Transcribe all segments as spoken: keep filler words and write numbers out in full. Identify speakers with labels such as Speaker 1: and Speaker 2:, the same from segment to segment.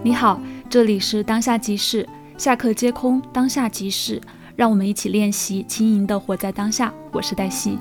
Speaker 1: 你好，这里是当下即事，下课接空，当下即事，让我们一起练习轻盈的活在当下。我是黛西。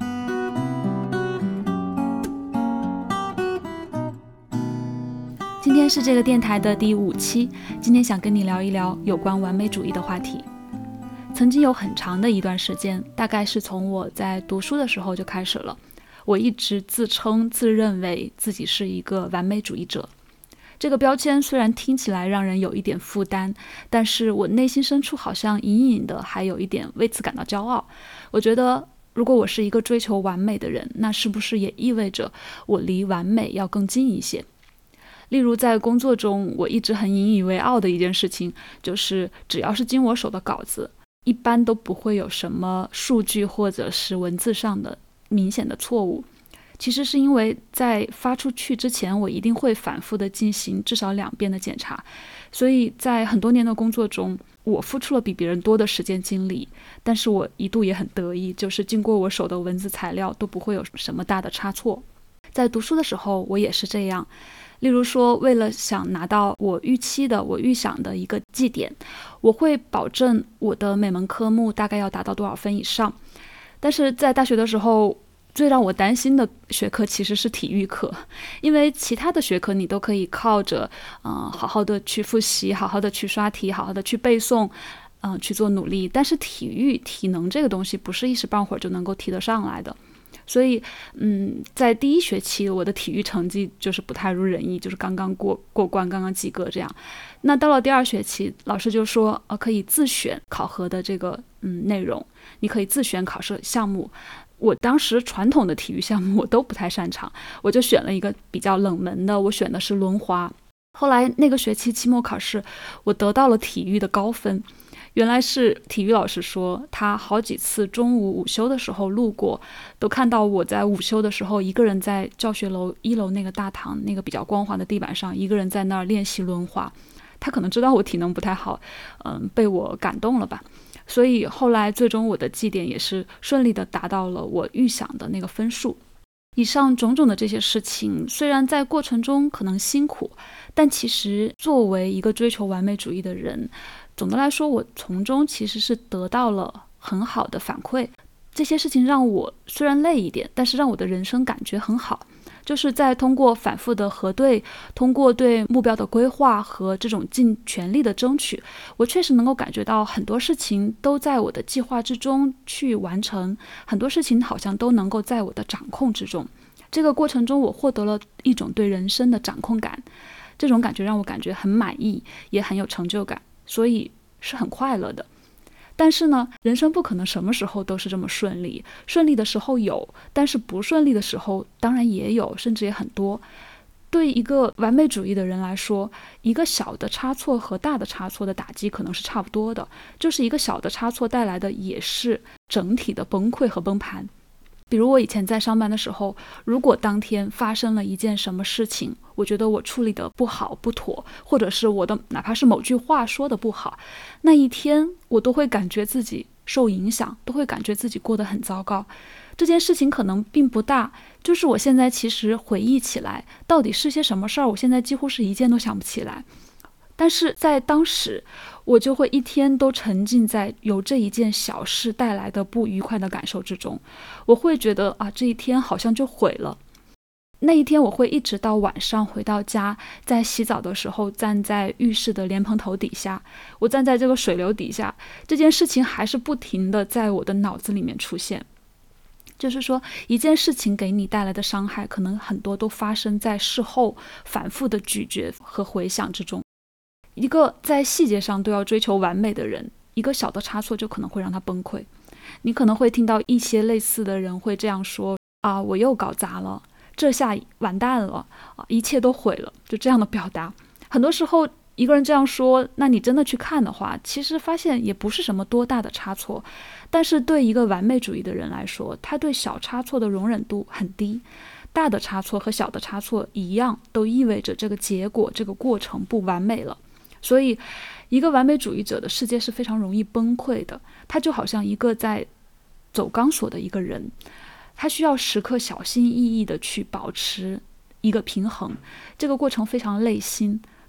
Speaker 1: 今天是这个电台的第五期，今天想跟你聊一聊有关完美主义的话题。曾经有很长的一段时间，大概是从我在读书的时候就开始了，我一直自称自认为自己是一个完美主义者。这个标签虽然听起来让人有一点负担，但是我内心深处好像隐隐的还有一点为此感到骄傲。我觉得如果我是一个追求完美的人，那是不是也意味着我离完美要更近一些？例如在工作中，我一直很引以为傲的一件事情，就是只要是经我手的稿子，一般都不会有什么数据或者是文字上的明显的错误。其实是因为在发出去之前，我一定会反复的进行至少两遍的检查，所以在很多年的工作中，我付出了比别人多的时间精力，但是我一度也很得意，就是经过我手的文字材料都不会有什么大的差错。在读书的时候，我也是这样。例如说，为了想拿到我预期的、我预想的一个绩点，我会保证我的每门科目大概要达到多少分以上。但是在大学的时候，最让我担心的学科其实是体育课，因为其他的学科你都可以靠着呃好好的去复习，好好的去刷题，好好的去背诵，嗯、呃，去做努力。但是体育体能这个东西不是一时半会儿就能够提得上来的。所以嗯，在第一学期我的体育成绩就是不太如人意，就是刚刚过过关，刚刚及格这样。那到了第二学期，老师就说呃可以自选考核的这个嗯内容，你可以自选考试项目。我当时传统的体育项目我都不太擅长，我就选了一个比较冷门的，我选的是轮滑。后来那个学期期末考试，我得到了体育的高分。原来是体育老师说，他好几次中午午休的时候路过，都看到我在午休的时候一个人在教学楼一楼那个大堂那个比较光滑的地板上，一个人在那儿练习轮滑。他可能知道我体能不太好，嗯，被我感动了吧。所以后来最终我的绩点也是顺利的达到了我预想的那个分数。以上种种的这些事情，虽然在过程中可能辛苦，但其实作为一个追求完美主义的人，总的来说我从中其实是得到了很好的反馈。这些事情让我虽然累一点，但是让我的人生感觉很好。就是在通过反复的核对，通过对目标的规划和这种尽全力的争取，我确实能够感觉到很多事情都在我的计划之中去完成，很多事情好像都能够在我的掌控之中。这个过程中我获得了一种对人生的掌控感，这种感觉让我感觉很满意，也很有成就感，所以是很快乐的。但是呢，人生不可能什么时候都是这么顺利，顺利的时候有，但是不顺利的时候当然也有，甚至也很多。对一个完美主义的人来说，一个小的差错和大的差错的打击可能是差不多的，就是一个小的差错带来的也是整体的崩溃和崩盘。比如我以前在上班的时候，如果当天发生了一件什么事情，我觉得我处理的不好不妥，或者是我的哪怕是某句话说的不好，那一天我都会感觉自己受影响，都会感觉自己过得很糟糕。这件事情可能并不大，就是我现在其实回忆起来到底是些什么事儿，我现在几乎是一件都想不起来。但是在当时我就会一天都沉浸在由这一件小事带来的不愉快的感受之中，我会觉得啊，这一天好像就毁了。那一天我会一直到晚上回到家，在洗澡的时候站在浴室的莲蓬头底下，我站在这个水流底下，这件事情还是不停的在我的脑子里面出现。就是说一件事情给你带来的伤害，可能很多都发生在事后反复的咀嚼和回想之中。一个在细节上都要追求完美的人，一个小的差错就可能会让他崩溃。你可能会听到一些类似的人会这样说啊，我又搞砸了，这下完蛋了啊，一切都毁了，就这样的表达。很多时候一个人这样说，那你真的去看的话，其实发现也不是什么多大的差错。但是对一个完美主义的人来说，他对小差错的容忍度很低，大的差错和小的差错一样，都意味着这个结果这个过程不完美了。所以一个完美主义者的世界是非常容易崩溃的，他就好像一个在走钢索的一个人，他需要时刻小心翼翼地去保持一个平衡，这个过程非常累心，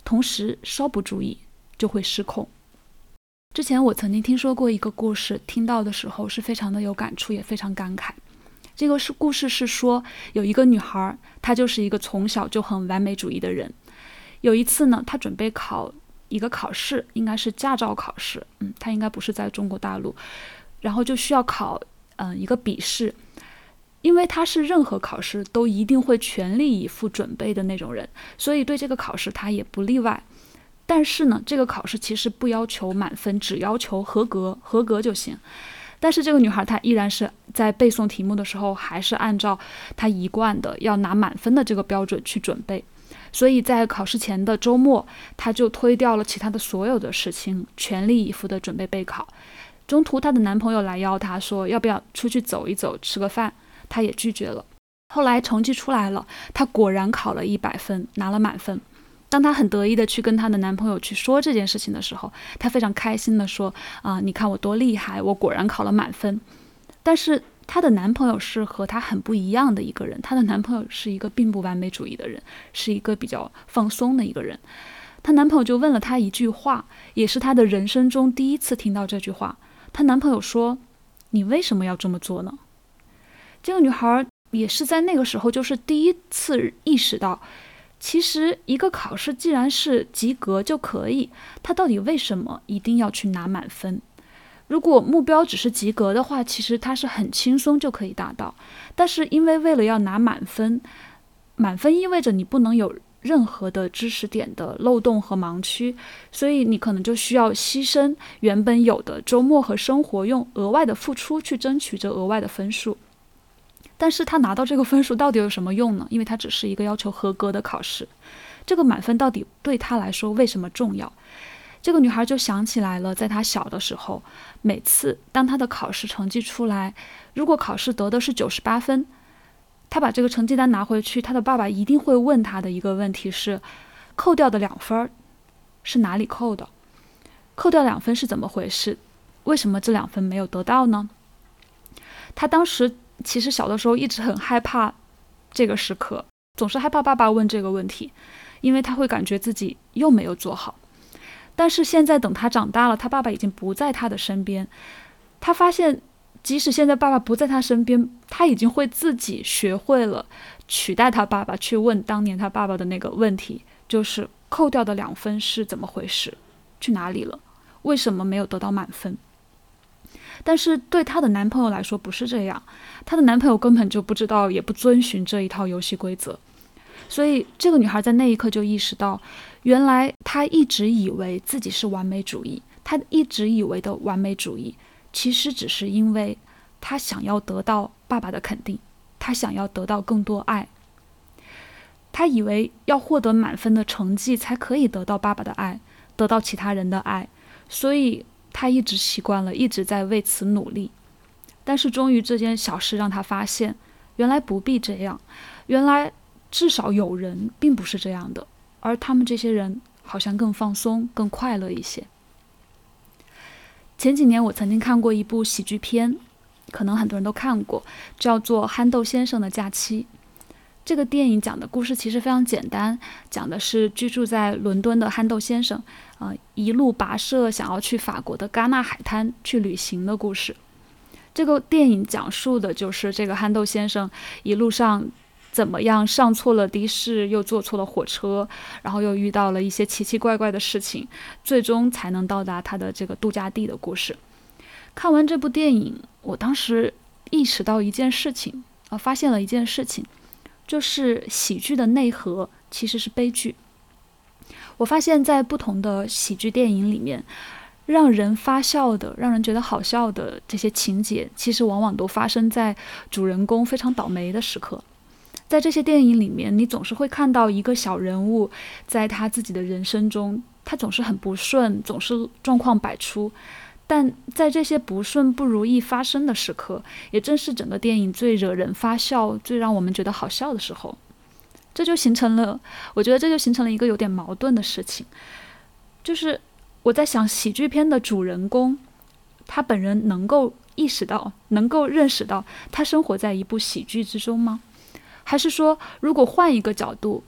Speaker 1: 同时稍不注意就会失控。之前我曾经听说过一个故事，听到的时候是非常的有感触，也非常感慨。这个是故事是说，有一个女孩，她就是一个从小就很完美主义的人。有一次呢，她准备考一个考试，应该是驾照考试，嗯，她应该不是在中国大陆，然后就需要考嗯、呃、一个笔试。因为她是任何考试都一定会全力以赴准备的那种人，所以对这个考试她也不例外。但是呢，这个考试其实不要求满分，只要求合格，合格就行。但是这个女孩她依然是在背诵题目的时候，还是按照她一贯的要拿满分的这个标准去准备。所以在考试前的周末，她就推掉了其他的所有的事情，全力以赴的准备备考。中途她的男朋友来邀她说要不要出去走一走，吃个饭，她也拒绝了。后来成绩出来了，她果然考了一百分，拿了满分。当她很得意的去跟她的男朋友去说这件事情的时候，她非常开心的说啊，你看我多厉害，我果然考了满分。但是她的男朋友是和她很不一样的一个人，她的男朋友是一个并不完美主义的人，是一个比较放松的一个人。她男朋友就问了她一句话，也是她的人生中第一次听到这句话。她男朋友说，你为什么要这么做呢？这个女孩也是在那个时候就是第一次意识到，其实一个考试既然是及格就可以，他到底为什么一定要去拿满分？如果目标只是及格的话，其实他是很轻松就可以达到。但是因为为了要拿满分，满分意味着你不能有任何的知识点的漏洞和盲区，所以你可能就需要牺牲原本有的周末和生活，用额外的付出去争取这额外的分数。但是他拿到这个分数到底有什么用呢？因为他只是一个要求合格的考试，这个满分到底对他来说为什么重要？这个女孩就想起来了，在她小的时候，每次当她的考试成绩出来，如果考试得的是九十八分，她把这个成绩单拿回去，她的爸爸一定会问她的一个问题是，扣掉的两分是哪里扣的？扣掉两分是怎么回事？为什么这两分没有得到呢？她当时其实小的时候一直很害怕这个时刻，总是害怕爸爸问这个问题，因为他会感觉自己又没有做好。但是现在等他长大了，他爸爸已经不在他的身边，他发现即使现在爸爸不在他身边，他已经会自己学会了取代他爸爸去问当年他爸爸的那个问题，就是扣掉的两分是怎么回事，去哪里了，为什么没有得到满分。但是对她的男朋友来说不是这样，她的男朋友根本就不知道，也不遵循这一套游戏规则。所以这个女孩在那一刻就意识到，原来她一直以为自己是完美主义，她一直以为的完美主义其实只是因为她想要得到爸爸的肯定，她想要得到更多爱。她以为要获得满分的成绩才可以得到爸爸的爱，得到其他人的爱，所以他一直习惯了，一直在为此努力。但是终于这件小事让他发现，原来不必这样，原来至少有人并不是这样的，而他们这些人好像更放松，更快乐一些。前几年我曾经看过一部喜剧片，可能很多人都看过，叫做《憨豆先生的假期》。这个电影讲的故事其实非常简单，讲的是居住在伦敦的憨豆先生呃，一路跋涉想要去法国的戛纳海滩去旅行的故事。这个电影讲述的就是这个憨豆先生一路上怎么样上错了的士，又坐错了火车，然后又遇到了一些奇奇怪怪的事情，最终才能到达他的这个度假地的故事。看完这部电影，我当时意识到一件事情，呃，发现了一件事情，就是喜剧的内核其实是悲剧。我发现在不同的喜剧电影里面，让人发笑的，让人觉得好笑的这些情节，其实往往都发生在主人公非常倒霉的时刻。在这些电影里面，你总是会看到一个小人物在他自己的人生中，他总是很不顺，总是状况百出，但在这些不顺不如意发生的时刻，也正是整个电影最惹人发笑，最让我们觉得好笑的时候。这就形成了，我觉得这就形成了一个有点矛盾的事情，就是我在想，喜剧片的主人公他本人能够意识到，能够认识到他生活在一部喜剧之中吗？还是说，如果换一个角度，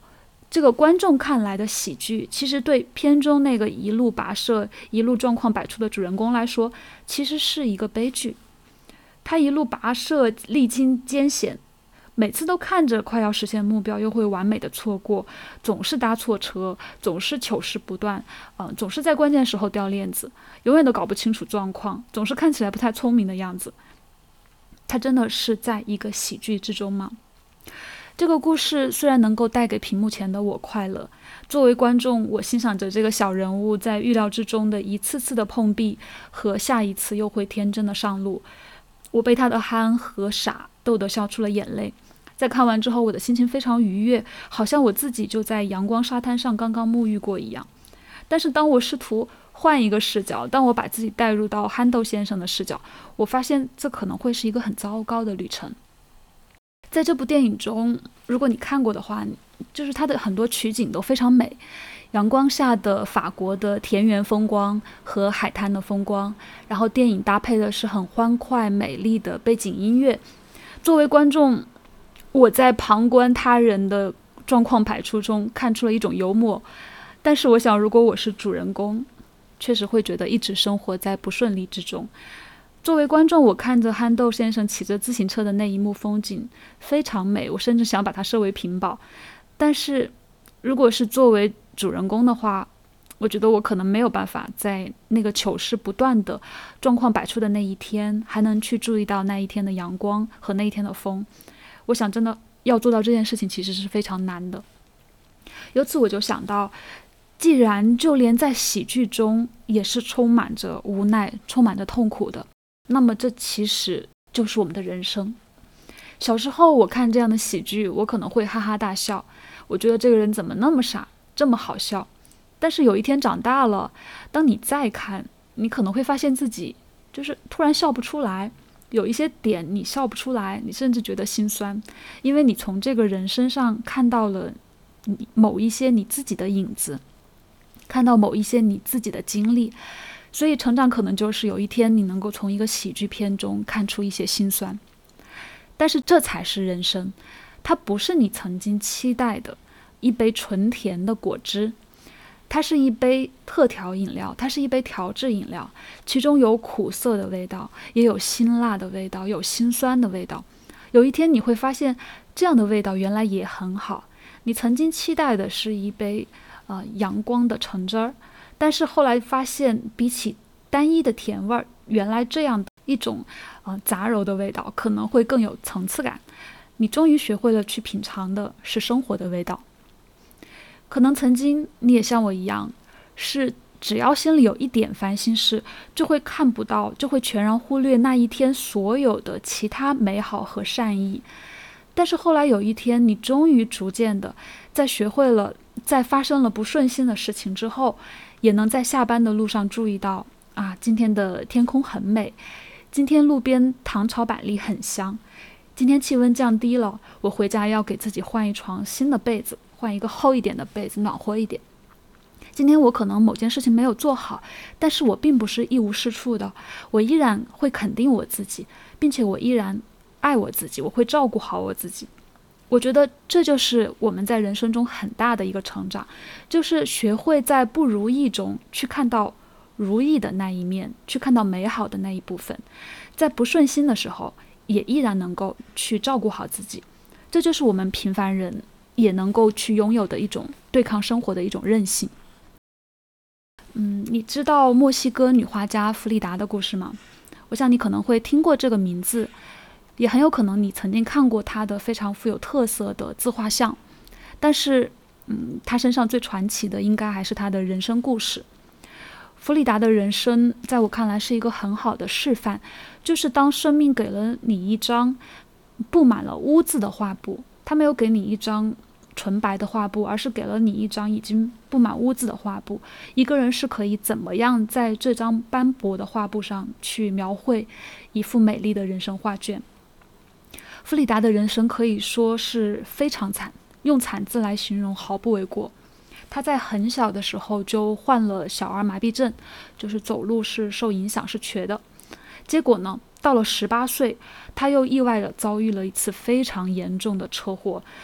Speaker 1: 这个观众看来的喜剧，其实对片中那个一路跋涉、一路状况百出的主人公来说，其实是一个悲剧。他一路跋涉，历经艰险，每次都看着快要实现目标，又会完美的错过，总是搭错车，总是糗事不断，嗯、呃，总是在关键时候掉链子，永远都搞不清楚状况，总是看起来不太聪明的样子。他真的是在一个喜剧之中吗？这个故事虽然能够带给屏幕前的我快乐，作为观众，我欣赏着这个小人物在预料之中的一次次的碰壁和下一次又会天真的上路，我被他的憨和傻逗得笑出了眼泪。在看完之后，我的心情非常愉悦，好像我自己就在阳光沙滩上刚刚沐浴过一样。但是当我试图换一个视角，当我把自己带入到憨豆先生的视角，我发现这可能会是一个很糟糕的旅程。在这部电影中，如果你看过的话，就是它的很多取景都非常美，阳光下的法国的田园风光和海滩的风光，然后电影搭配的是很欢快美丽的背景音乐。作为观众，我在旁观他人的状况百出中看出了一种幽默，但是我想如果我是主人公，确实会觉得一直生活在不顺利之中。作为观众，我看着憨豆先生骑着自行车的那一幕风景非常美，我甚至想把它设为屏保。但是如果是作为主人公的话，我觉得我可能没有办法在那个糗事不断的状况百出的那一天，还能去注意到那一天的阳光和那一天的风。我想真的要做到这件事情其实是非常难的。由此我就想到，既然就连在喜剧中也是充满着无奈，充满着痛苦的，那么这其实就是我们的人生。小时候我看这样的喜剧，我可能会哈哈大笑，我觉得这个人怎么那么傻，这么好笑。但是有一天长大了，当你再看，你可能会发现自己就是突然笑不出来，有一些点你笑不出来，你甚至觉得心酸，因为你从这个人身上看到了某一些你自己的影子，看到某一些你自己的经历。所以成长可能就是有一天你能够从一个喜剧片中看出一些心酸。但是这才是人生，它不是你曾经期待的一杯纯甜的果汁，它是一杯特调饮料，它是一杯调制饮料，其中有苦涩的味道，也有辛辣的味道，有辛酸的味道。有一天你会发现这样的味道原来也很好。你曾经期待的是一杯呃阳光的橙汁儿，但是后来发现比起单一的甜味儿，原来这样的一种呃杂糅的味道可能会更有层次感。你终于学会了去品尝的是生活的味道。可能曾经你也像我一样，是只要心里有一点烦心事，就会看不到，就会全然忽略那一天所有的其他美好和善意。但是后来有一天，你终于逐渐的在学会了，在发生了不顺心的事情之后，也能在下班的路上注意到啊，今天的天空很美，今天路边糖炒板栗很香，今天气温降低了，我回家要给自己换一床新的被子，换一个厚一点的被子，暖和一点。今天我可能某件事情没有做好，但是我并不是一无是处的，我依然会肯定我自己，并且我依然爱我自己，我会照顾好我自己。我觉得这就是我们在人生中很大的一个成长，就是学会在不如意中去看到如意的那一面，去看到美好的那一部分，在不顺心的时候也依然能够去照顾好自己。这就是我们平凡人也能够去拥有的一种对抗生活的一种韧性。嗯，你知道墨西哥女画家弗里达的故事吗？我想你可能会听过这个名字，也很有可能你曾经看过她的非常富有特色的自画像。但是嗯，她身上最传奇的应该还是她的人生故事。弗里达的人生在我看来是一个很好的示范，就是当生命给了你一张布满了污渍的画布，他没有给你一张纯白的画布，而是给了你一张已经布满污渍的画布。一个人是可以怎么样在这张斑驳的画布上去描绘一幅美丽的人生画卷。弗里达的人生可以说是非常惨，用惨字来形容毫不为过。他在很小的时候就患了小儿麻痹症，就是走路是受影响，是瘸的。结果呢，到了十八岁，他又意外地遭遇了一次非常严重的车祸。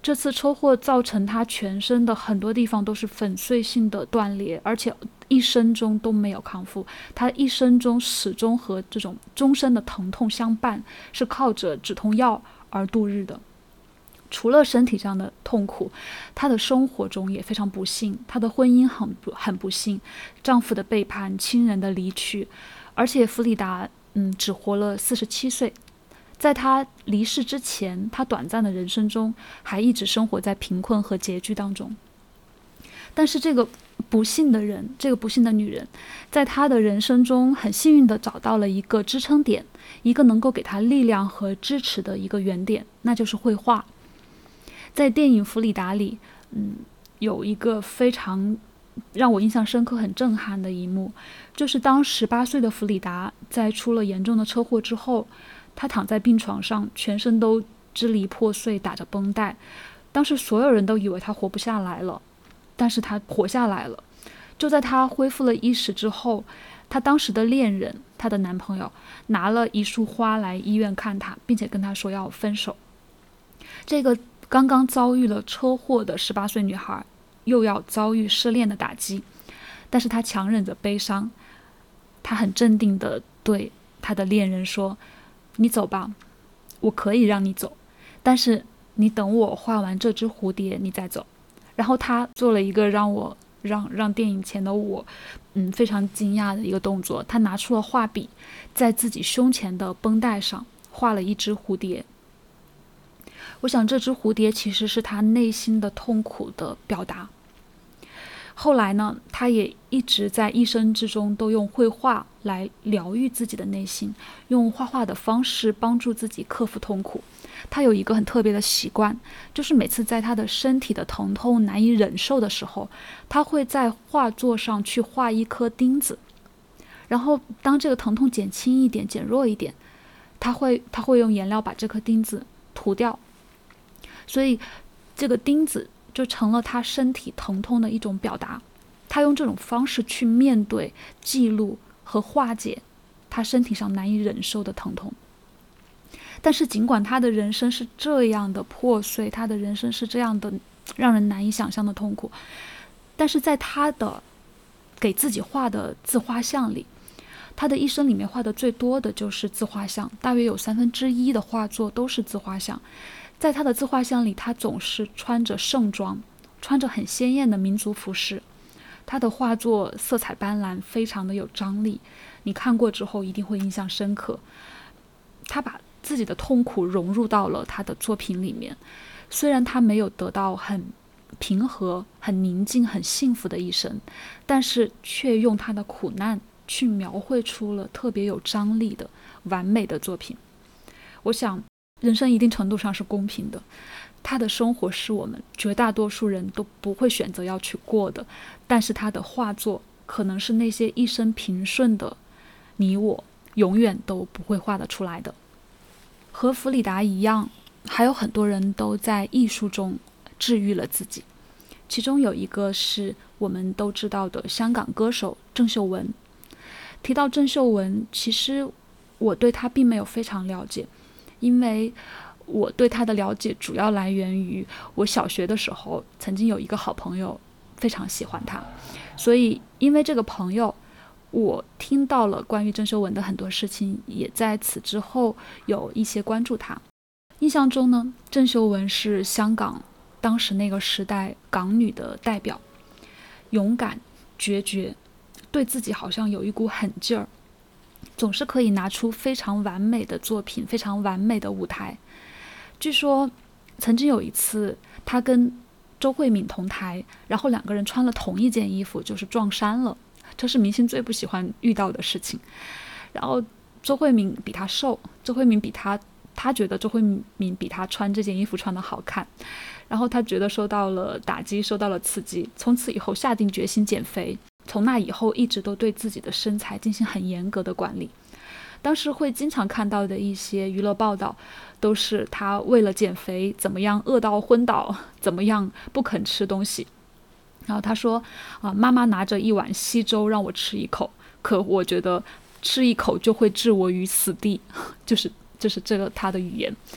Speaker 1: 这次车祸造成他全身的很多地方都是粉碎性的断裂，而且一生中都没有康复。他一生中始终和这种终身的疼痛相伴，是靠着止痛药而度日的。除了身体上的痛苦，她的生活中也非常不幸，她的婚姻很不很不幸，丈夫的背叛，亲人的离去，而且弗里达嗯只活了四十七岁。在她离世之前，她短暂的人生中还一直生活在贫困和拮据当中。但是这个不幸的人，这个不幸的女人，在她的人生中很幸运地找到了一个支撑点，一个能够给她力量和支持的一个原点，那就是绘画。在电影《弗里达》里，嗯，有一个非常让我印象深刻、很震撼的一幕，就是当十八岁的弗里达在出了严重的车祸之后，她躺在病床上，全身都支离破碎，打着绷带。当时所有人都以为她活不下来了，但是她活下来了。就在她恢复了意识之后，她当时的恋人，她的男朋友，拿了一束花来医院看她，并且跟她说要分手。这个刚刚遭遇了车祸的十八岁女孩又要遭遇失恋的打击，但是她强忍着悲伤，她很镇定地对她的恋人说，你走吧，我可以让你走，但是你等我画完这只蝴蝶你再走。然后她做了一个让我让让电影前的我嗯非常惊讶的一个动作，她拿出了画笔，在自己胸前的绷带上画了一只蝴蝶。我想这只蝴蝶其实是他内心的痛苦的表达。后来呢，他也一直在一生之中都用绘画来疗愈自己的内心，用画画的方式帮助自己克服痛苦。他有一个很特别的习惯，就是每次在他的身体的疼痛难以忍受的时候，他会在画作上去画一颗钉子，然后当这个疼痛减轻一点、减弱一点，他会他会用颜料把这颗钉子涂掉。所以这个钉子就成了他身体疼痛的一种表达，他用这种方式去面对、记录和化解他身体上难以忍受的疼痛。但是尽管他的人生是这样的破碎，他的人生是这样的让人难以想象的痛苦，但是在他的给自己画的自画像里，他的一生里面画的最多的就是自画像，大约有三分之一的画作都是自画像。在他的自画像里，他总是穿着盛装，穿着很鲜艳的民族服饰。他的画作色彩斑斓，非常的有张力，你看过之后一定会印象深刻。他把自己的痛苦融入到了他的作品里面，虽然他没有得到很平和、很宁静、很幸福的一生，但是却用他的苦难去描绘出了特别有张力的完美的作品。我想人生一定程度上是公平的，他的生活是我们绝大多数人都不会选择要去过的，但是他的画作可能是那些一生平顺的你我永远都不会画得出来的。和弗里达一样，还有很多人都在艺术中治愈了自己，其中有一个是我们都知道的香港歌手郑秀文。提到郑秀文，其实我对她并没有非常了解，因为我对她的了解主要来源于我小学的时候曾经有一个好朋友非常喜欢她，所以因为这个朋友，我听到了关于郑秀文的很多事情，也在此之后有一些关注她。印象中呢，郑秀文是香港当时那个时代港女的代表，勇敢决绝，对自己好像有一股狠劲儿，总是可以拿出非常完美的作品，非常完美的舞台。据说曾经有一次她跟周慧敏同台，然后两个人穿了同一件衣服，就是撞衫了，这是明星最不喜欢遇到的事情。然后周慧敏比她瘦，周慧敏比她她觉得周慧敏比她穿这件衣服穿得好看，然后她觉得受到了打击，受到了刺激，从此以后下定决心减肥，从那以后一直都对自己的身材进行很严格的管理。当时会经常看到的一些娱乐报道，都是她为了减肥怎么样饿到昏倒，怎么样不肯吃东西。然后她说啊，妈妈拿着一碗稀粥让我吃一口，可我觉得吃一口就会置我于死地，就是就是这个她的语言。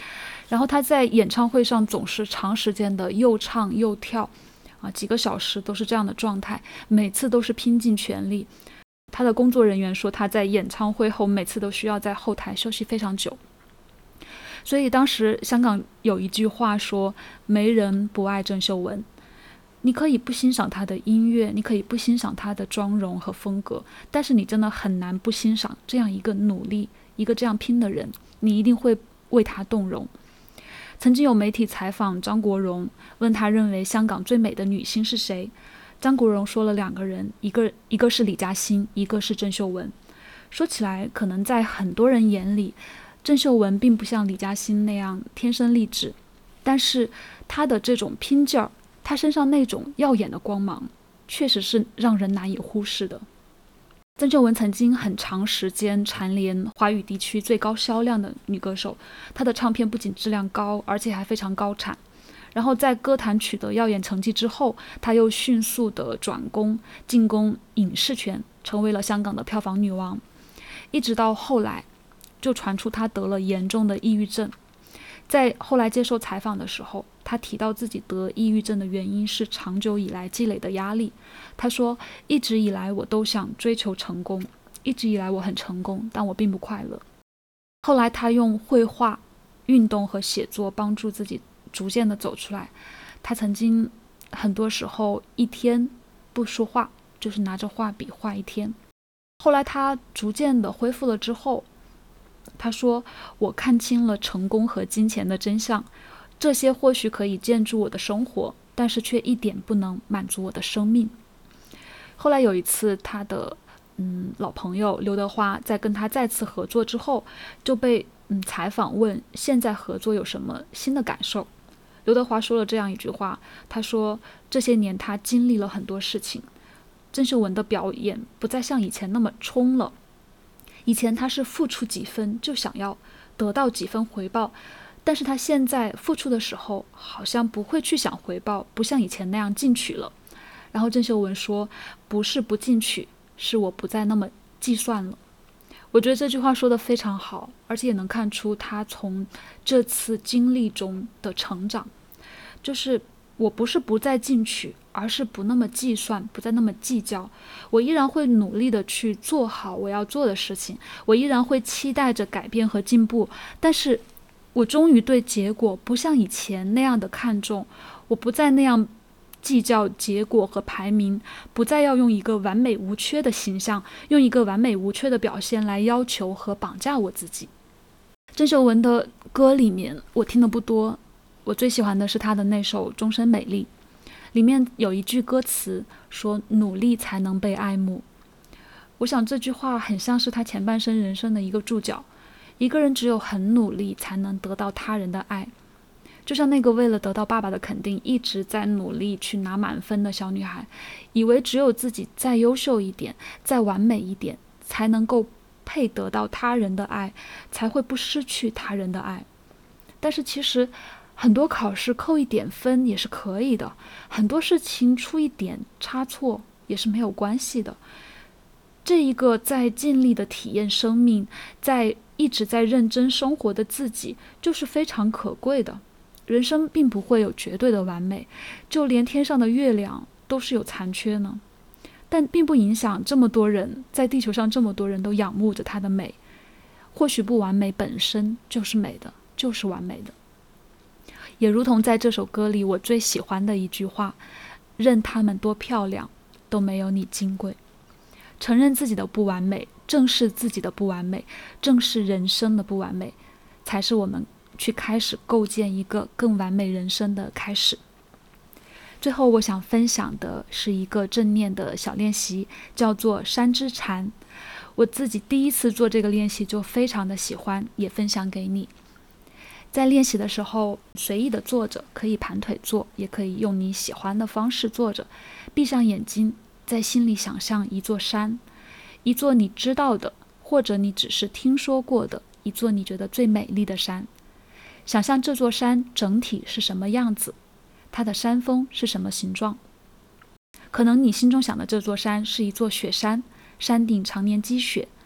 Speaker 1: 然后他在演唱会上总是长时间的又唱又跳啊，几个小时都是这样的状态，每次都是拼尽全力。他的工作人员说他在演唱会后每次都需要在后台休息非常久。所以当时香港有一句话说，没人不爱郑秀文。你可以不欣赏他的音乐，你可以不欣赏他的妆容和风格，但是你真的很难不欣赏这样一个努力一个这样拼的人，你一定会为他动容。曾经有媒体采访张国荣，问他认为香港最美的女星是谁，张国荣说了两个人，一个一个是李嘉欣，一个是郑秀文。说起来可能在很多人眼里，郑秀文并不像李嘉欣那样天生丽质，但是她的这种拼劲儿，她身上那种耀眼的光芒，确实是让人难以忽视的。郑秀文曾经很长时间蝉联华语地区最高销量的女歌手，她的唱片不仅质量高，而且还非常高产。然后在歌坛取得耀眼成绩之后，她又迅速的转攻进攻影视圈，成为了香港的票房女王。一直到后来就传出她得了严重的抑郁症。在后来接受采访的时候，他提到自己得抑郁症的原因是长久以来积累的压力。他说，一直以来我都想追求成功，一直以来我很成功，但我并不快乐。后来他用绘画、运动和写作帮助自己逐渐的走出来。他曾经很多时候一天不说话，就是拿着画笔画一天。后来他逐渐的恢复了之后，他说，我看清了成功和金钱的真相，这些或许可以建筑我的生活，但是却一点不能满足我的生命。后来有一次他的嗯老朋友刘德华在跟他再次合作之后，就被嗯采访问现在合作有什么新的感受。刘德华说了这样一句话，他说，这些年他经历了很多事情，郑秀文的表演不再像以前那么冲了。以前他是付出几分就想要得到几分回报，但是他现在付出的时候好像不会去想回报，不像以前那样进取了。然后郑秀文说，不是不进取，是我不再那么计算了。我觉得这句话说得非常好，而且也能看出他从这次经历中的成长。就是我不是不再进取，而是不那么计算，不再那么计较。我依然会努力的去做好我要做的事情，我依然会期待着改变和进步，但是我终于对结果不像以前那样的看重，我不再那样计较结果和排名，不再要用一个完美无缺的形象，用一个完美无缺的表现来要求和绑架我自己。郑秀文的歌里面我听的不多，我最喜欢的是她的那首《终身美丽》，里面有一句歌词说，努力才能被爱慕。我想这句话很像是她前半生人生的一个注脚。一个人只有很努力才能得到他人的爱，就像那个为了得到爸爸的肯定一直在努力去拿满分的小女孩，以为只有自己再优秀一点，再完美一点，才能够配得到他人的爱，才会不失去他人的爱。但是其实很多考试扣一点分也是可以的，很多事情出一点差错也是没有关系的。这一个在尽力的体验生命，在一直在认真生活的自己，就是非常可贵的。人生并不会有绝对的完美，就连天上的月亮都是有残缺呢。但并不影响这么多人，在地球上这么多人都仰慕着它的美。或许不完美本身就是美的，就是完美的。也如同在这首歌里我最喜欢的一句话，任他们多漂亮，都没有你金贵。承认自己的不完美，正视自己的不完美，正视人生的不完美，才是我们去开始构建一个更完美人生的开始。最后我想分享的是一个正念的小练习，叫做山之禅。我自己第一次做这个练习就非常的喜欢，也分享给你。在练习的时候随意的坐着，可以盘腿坐，也可以用你喜欢的方式坐着，闭上眼睛，在心里想象一座山，一座你知道的，或者你只是听说过的，一座你觉得最美丽的山。想象这座山整体是什么样子，它的山峰是什么形状。可能你心中想的这座山是一座雪山，山顶常年积雪，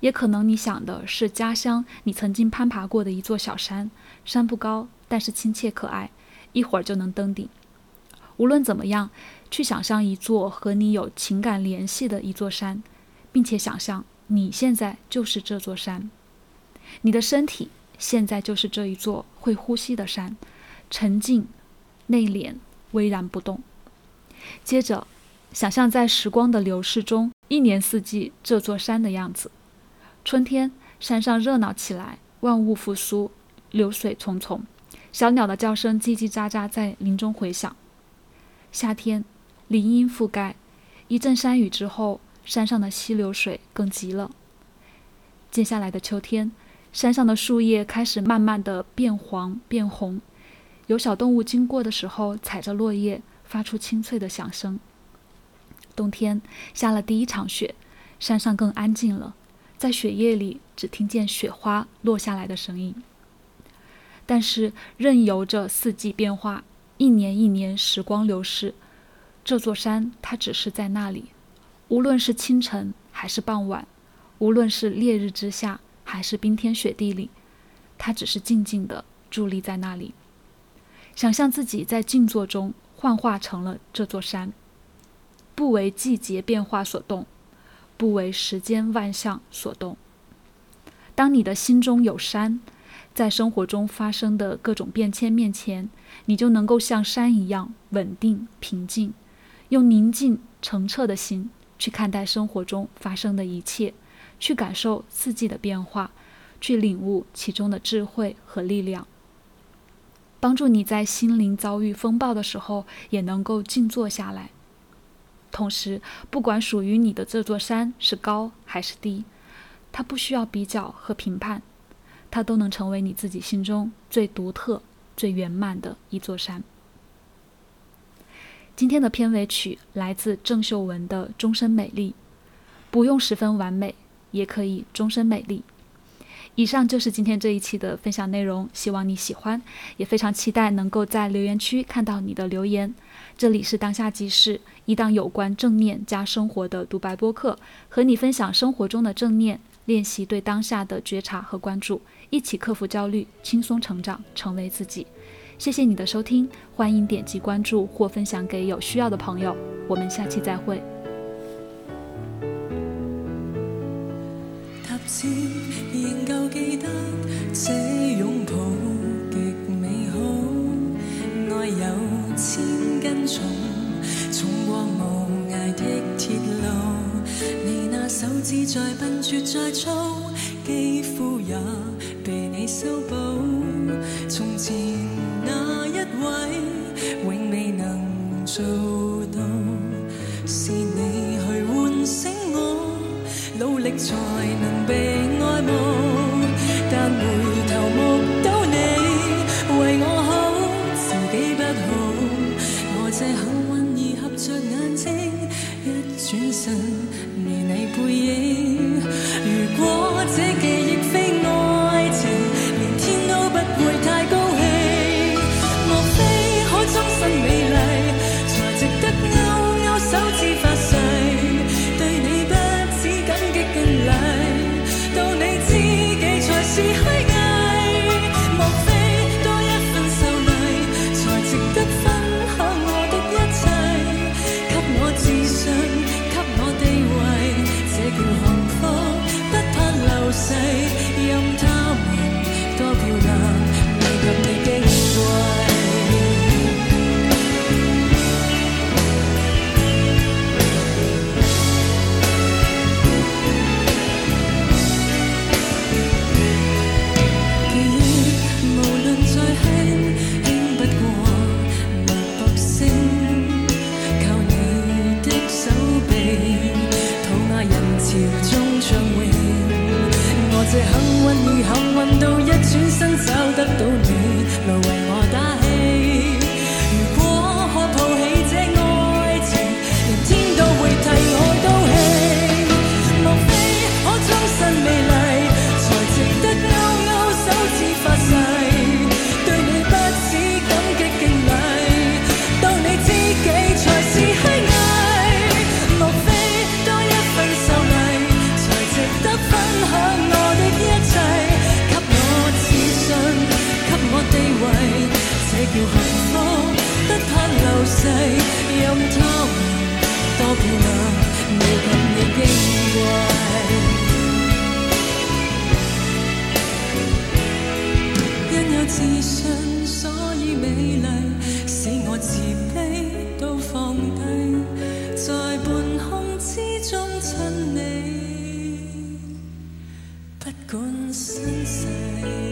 Speaker 1: 也可能你想的是家乡你曾经攀爬过的一座小山，山不高，但是亲切可爱，一会儿就能登顶。无论怎么样，去想象一座和你有情感联系的一座山，并且想象你现在就是这座山，你的身体现在就是这一座会呼吸的山，沉静、内敛、巍然不动。接着想象在时光的流逝中，一年四季这座山的样子。春天，山上热闹起来，万物复苏，流水淙淙，小鸟的叫声叽叽喳喳在林中回响。夏天，林荫覆盖，一阵山雨之后，山上的溪流水更急了。接下来的秋天，山上的树叶开始慢慢的变黄变红，有小动物经过的时候踩着落叶，发出清脆的响声。冬天，下了第一场雪，山上更安静了，在雪夜里只听见雪花落下来的声音。但是任由着四季变化，一年一年时光流逝，这座山它只是在那里，无论是清晨还是傍晚，无论是烈日之下还是冰天雪地里，它只是静静地伫立在那里。想象自己在静坐中幻化成了这座山，不为季节变化所动，不为时间万象所动。当你的心中有山，在生活中发生的各种变迁面前，你就能够像山一样稳定平静，用宁静澄澈的心去看待生活中发生的一切，去感受四季的变化，去领悟其中的智慧和力量，帮助你在心灵遭遇风暴的时候也能够静坐下来。同时，不管属于你的这座山是高还是低，它不需要比较和评判，它都能成为你自己心中最独特最圆满的一座山。今天的片尾曲来自郑秀文的《终身美丽》，不用十分完美，也可以终身美丽。以上就是今天这一期的分享内容，希望你喜欢，也非常期待能够在留言区看到你的留言。这里是当下即事，一档有关正念加生活的独白播客，和你分享生活中的正念，练习对当下的觉察和关注，一起克服焦虑，轻松成长，成为自己。谢谢你的收听，欢迎点击关注或分享给有需要的朋友，我们下期再会。
Speaker 2: 踏前仍舊記得這擁抱極美好，愛有千斤重，衝過無涯的鐵路，你那手指再笨拙再粗，肌膚也被你修補，從前那一位永未能做到，是你去喚醒我，努力才能被愛慕，但回頭目睹你為我好，自己不好，我這幸運兒合着眼睛，一轉身是你背影。如果這記憶非愛情，連天都不會太高興，莫非可終身美麗，才值得勾勾手指發誓，對你不止感激敬禮，到你知己才是虛偽，莫非多一份秀麗，才值得分享我的一切，給我自信，給我地位，這叫幸福，不怕流逝，任他們多漂亮，未及你矜貴。這幸運兒幸運到一轉身找得到你來為我打氣，如果可抱起這愛情，連天都會替我高興，莫非可終身美麗，才值得勾勾手指發誓，對你不止感激敬禮，當你知己才是虛偽，莫非多一份秀麗，才值得分享世，任他們多漂亮，未及你矜貴。因有自信，所以美麗，使我自卑都放低，在半空之中親你，不管身世。